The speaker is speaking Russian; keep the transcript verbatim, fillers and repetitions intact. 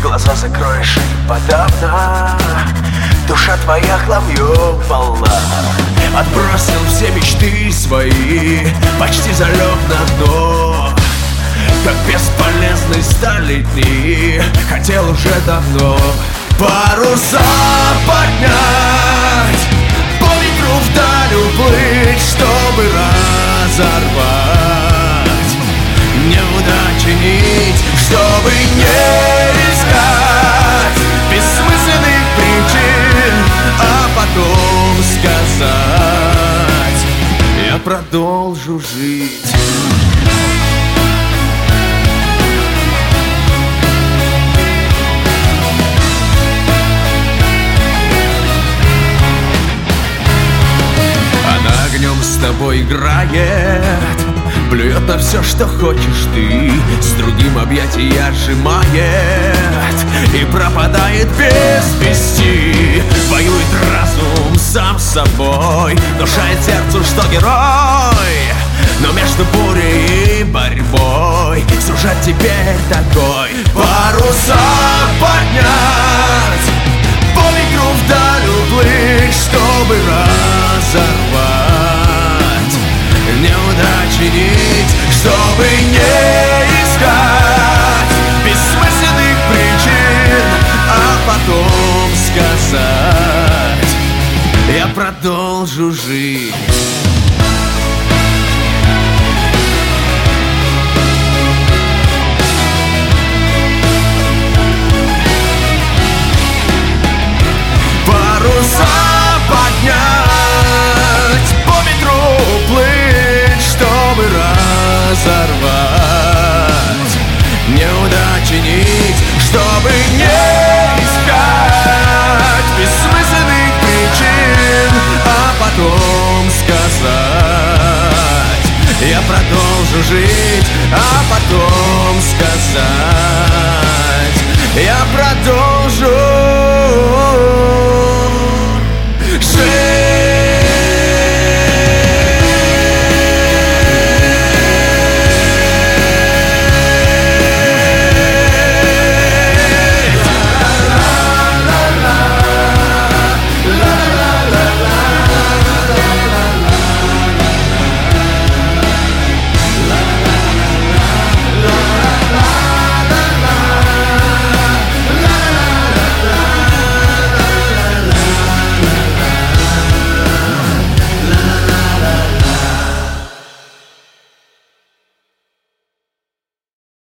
глаза закроешь и подавно душа твоя хламьем полна. Отбросил все мечты свои, почти залег на дно. Как бесполезны стали дни, хотел уже давно паруса поднять, по ветру вдаль уплыть, чтобы разорвать неудачи нить, чтобы не искать бессмысленных причин, а потом сказать: я продолжу жить. Огнем с тобой играет, плюет на все, что хочешь ты, с другим объятия сжимает и пропадает без вести. Воюет разум сам с собой, внушает сердцу, что герой, но между бурей и борьбой сюжет теперь такой: паруса поднять, по ветру вдаль уплыть, чтобы разорвать неудачи нить, чтобы не искать бессмысленных причин, а потом сказать: я продолжу жить. Паруса поднять, по ветру плыть, чтобы разорвать неудачи нить, чтобы не искать бессмысленных причин, а потом сказать: я продолжу жить, а потом сказать: я продолжу